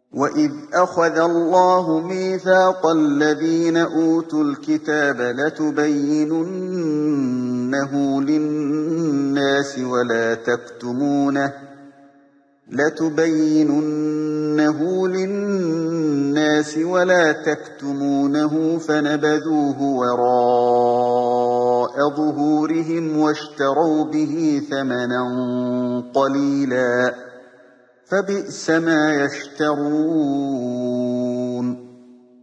وَإِذْ أَخَذَ اللَّهُ مِيثَاقَ الَّذِينَ أُوتُوا الْكِتَابَ لَتُبَيِّنُنَّهُ لِلنَّاسِ وَلَا تَكْتُمُونَهُ فَنَبَذُوهُ وَرَاءَ ظُهُورِهِمْ وَاشْتَرَوْا بِهِ ثَمَنًا قَلِيلًا فَبِئْسَ مَا يَشْتَرُونَ